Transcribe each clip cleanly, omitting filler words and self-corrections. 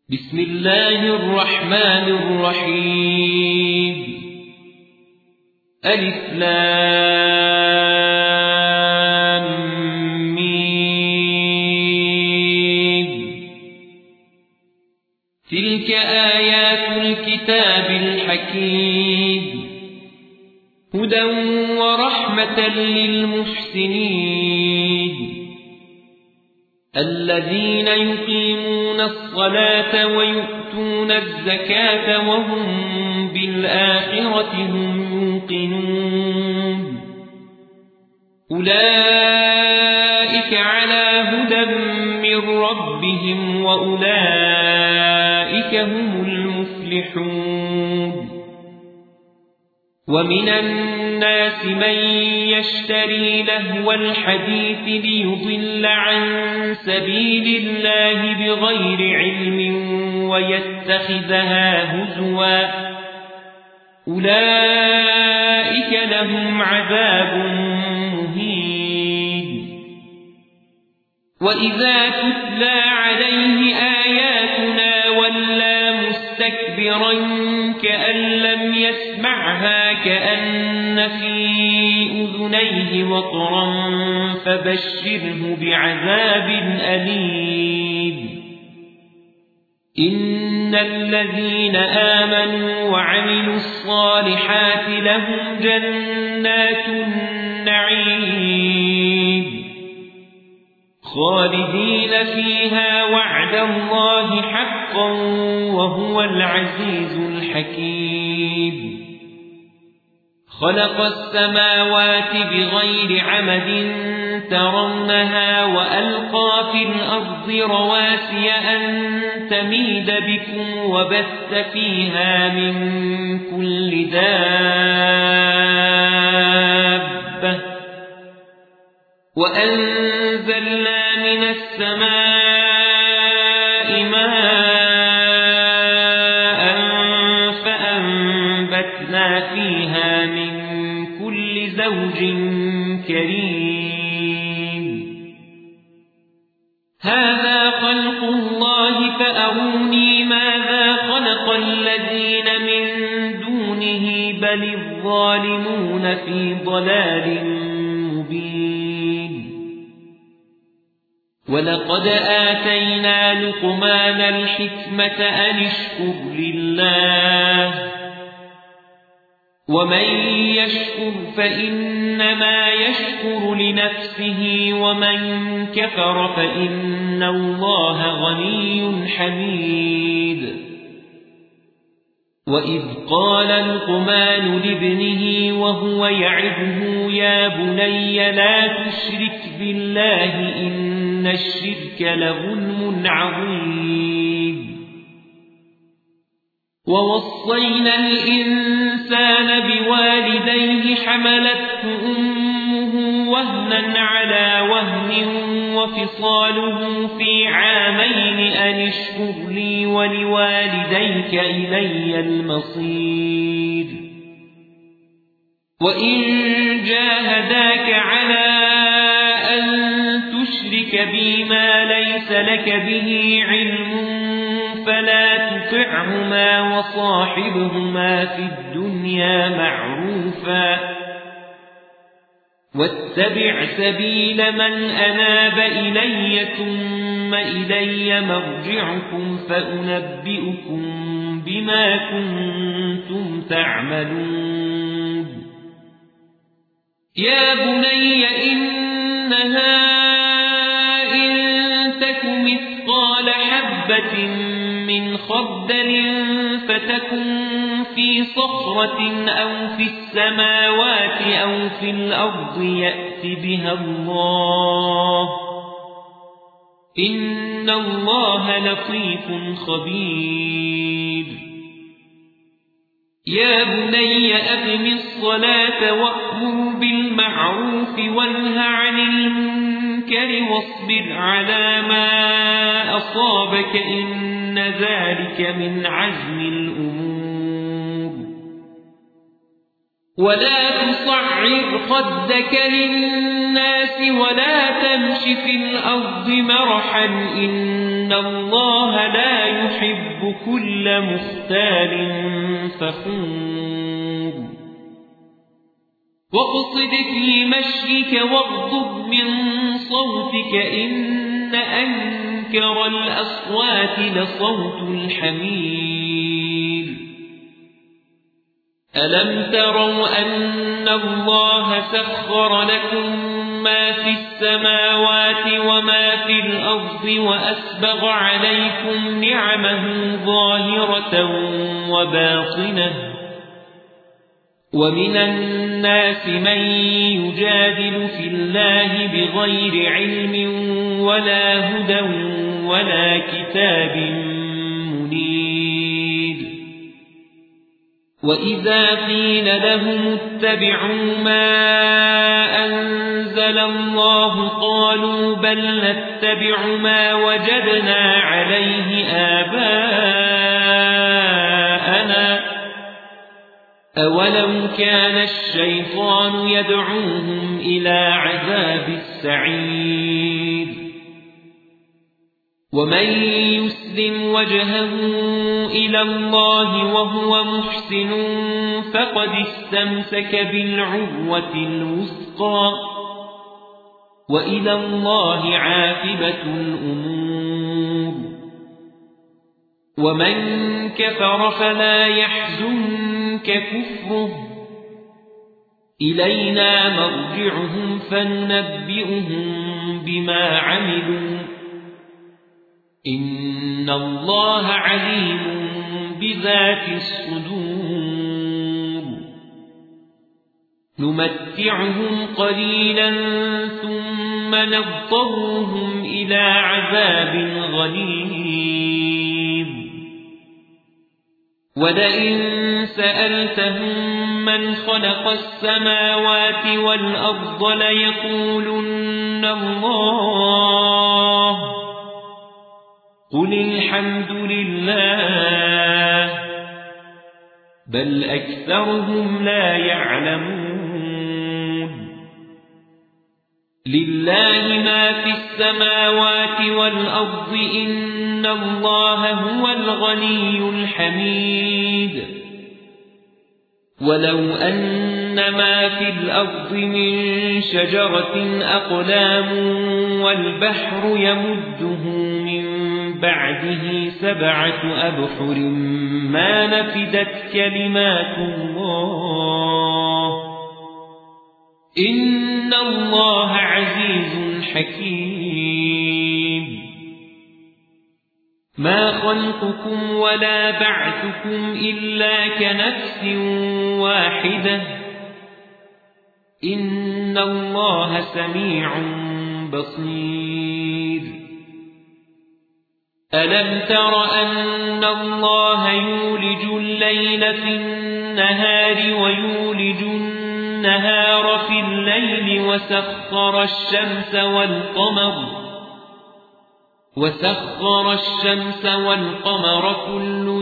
بسم الله الرحمن الرحيم ألف لام ميم تلك آيات الكتاب الحكيم هدى ورحمة للمحسنين الذين يقيمون الصلاة ويؤتون الزكاة وهم بالآخرة هم يوقنون أولئك على هدى من ربهم وأولئك هم المفلحون ومن الناس من يشتري لهو الحديث ليضل عن سبيل الله بغير علم ويتخذها هزوا أولئك لهم عذاب مهين وإذا تتلى عليه آياتنا ولى مستكبرا كأن لم يسمعها كأن في أذنيه وقرا فبشره بعذاب أليم إن الذين آمنوا وعملوا الصالحات لهم جنات النعيم خالدين فيها وعد الله حقا وهو العزيز الحكيم خلق السماوات بغير عمد ترونها وألقى في الأرض رواسي أن تميد بكم وبث فيها من كل دابة وأنزلنا من السماء ماء فأنبتنا فيها من كل زوج كريم هذا خلق الله فأروني ماذا خلق الذين من دونه بل الظالمون في ضلال مبين ولقد آتينا لقمان الحكمة أن اشكر لله ومن يشكر فإنما يشكر لنفسه ومن كفر فإن الله غني حميد وإذ قال لقمان لابنه وهو يعظه يا بني لا تشرك بالله إن الشرك لظلم عظيم ووصينا الإنسان بوالديه حملته أمه وهنا على وهن وفصاله في عامين أن اشكر لي ولوالديك إلي المصير وإن جاهداك على أن تشرك بي ما ليس لك به علم فلا تطعهما وصاحبهما في الدنيا معروفا واتبع سبيل من أناب إلي ثم إلي مرجعكم فأنبئكم بما كنتم تعملون يا بني إنها إن تك مثقال حبة من خردل فتكن في صخرة أو في السماوات أو في الأرض يأت بها الله إن الله لطيف خبير يا بني أقم الصلاة وأمر بالمعروف وانه عن المنكر واصبر على ما أصابك إن ذلك من عزم الأمور ولا تصعر خدك للناس ولا تمش في الأرض مرحا إن الله لا يحب يحب كل مختال فخور واقصد في مشيك واغضب من صوتك إن أنكر الأصوات لصوت الحمير ألم تروا أن الله سخر لكم ما في السماوات وما في الأرض وأسبغ عليكم نعمه ظاهرة وباطنة ومن الناس من يجادل في الله بغير علم ولا هدى ولا كتاب منير وإذا قيل لهم اتبعوا ما أنزل الله قالوا بل نتبع ما وجدنا عليه آباءنا أولو كان الشيطان يدعوهم إلى عذاب السعير ومن يسلم وجهه إلى الله وهو محسن فقد استمسك بالعروة الوثقى وإلى الله عاقبة الأمور ومن كفر فلا يحزنك كفره إلينا مرجعهم فننبئهم بما عملوا إن الله عليم بذات الصدور نمتعهم قليلا ثم نضطرهم إلى عذاب غليظ ولئن سألتهم من خلق السماوات والأرض ليقولن الله قل الحمد لله بل أكثرهم لا يعلمون لله ما في السماوات والأرض إن الله هو الغني الحميد ولو أن ما في الأرض من شجرة أقلام والبحر يمده من بعده 7 أبحر ما نفدت كلمات الله إن الله عزيز حكيم ما خلقكم ولا بعثكم إلا كنفس واحدة إن الله سميع بصير ألم تر أن الله يولج الليل في النهار ويولج النهار في الليل وسخر الشمس والقمر كل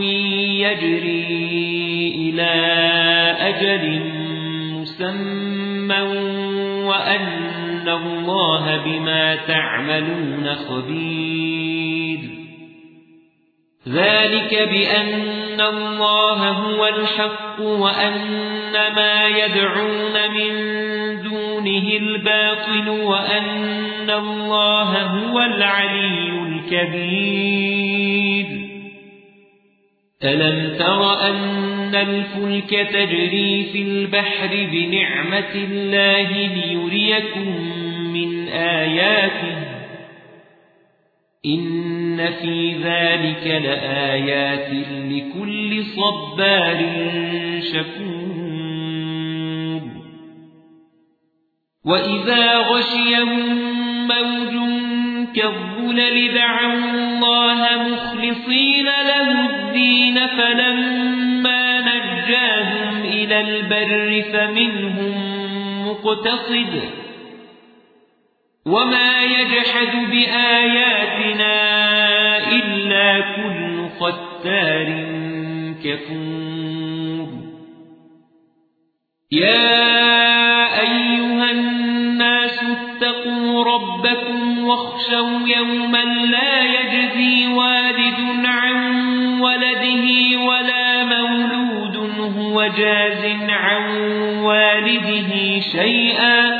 يجري إلى أجل مسمى وأن الله بما تعملون خبير ذلك بأن الله هو الحق وأن ما يدعون من دونه الباطل وأن الله هو العلي الكبير ألم تر أن الفلك تجري في البحر بنعمة الله ليريكم من آياته إن في ذلك لآيات لكل صبار شكور وإذا غشيهم موج كالظلل دعوا الله مخلصين له الدين فلما نجاهم إلى البر فمنهم مقتصد وما يجحد بآياتنا إلا كل ختار كفور يا أيها الناس اتقوا ربكم واخشوا يوما لا يجزي والد عن وجاز عن والده شيئا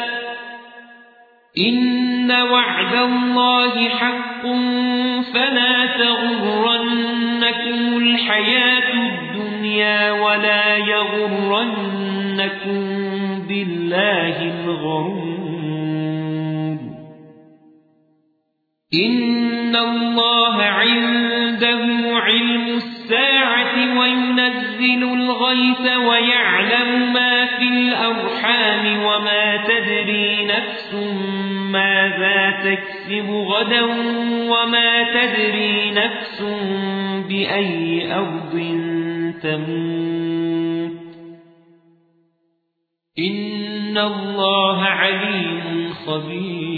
إن وعد الله حق فلا تغرنكم الحياة الدنيا ولا يغرنكم بالله الغرور إن الله عنده علم الساعة وينزل الغيث ويعلم ما في الأرحام وما تدري نفس ماذا تكسب غدا وما تدري نفس بأي أرض تموت إن الله عليم خبير